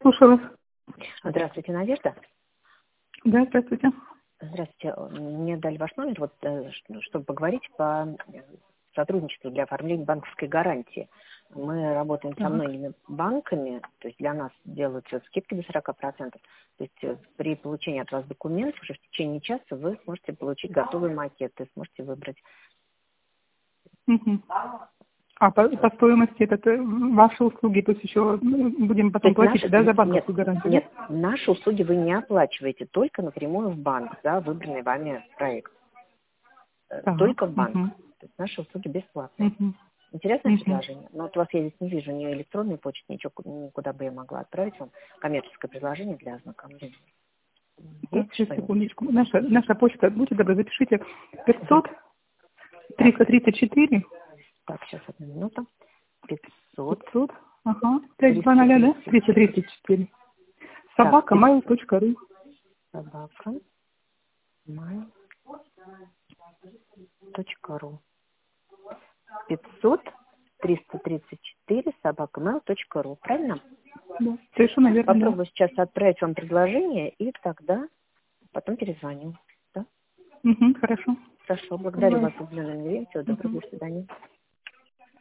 Слушаю вас. Здравствуйте, Надежда. Да, здравствуйте. Здравствуйте. Мне дали ваш номер, чтобы поговорить по сотрудничеству для оформления банковской гарантии. Мы работаем со Так. многими банками, то есть для нас делаются скидки до 40%. То есть при получении от вас документов уже в течение часа вы сможете получить готовый макет, и сможете выбрать. Угу. А по стоимости это ваши услуги, то есть еще будем потом платить, да, за банковскую гарантию? Нет, наши услуги вы не оплачиваете, только напрямую в банк, за выбранный вами проект. Так. Только в банк. Угу. То есть наши услуги бесплатные. Угу. Интересное Угу. предложение. Но вот у вас я здесь не вижу ни электронной почты, ничего, никуда бы я могла отправить вам коммерческое предложение для ознакомления. Так, Есть сейчас, что-нибудь? секундочку. Наша почта, будьте добры, запишите 500 334 Так, сейчас одну минуту. 500. 500, ага, 520, да? 334. Собака mail.ru. Собака. mail.ru 500 334 собака mail.ru. Правильно? Да, совершенно верно, да. Попробую сейчас отправить вам предложение, и тогда потом перезвоню. Да? Угу, хорошо. Хорошо. Благодарю вас за уделенное время. Всего доброго. До свидания.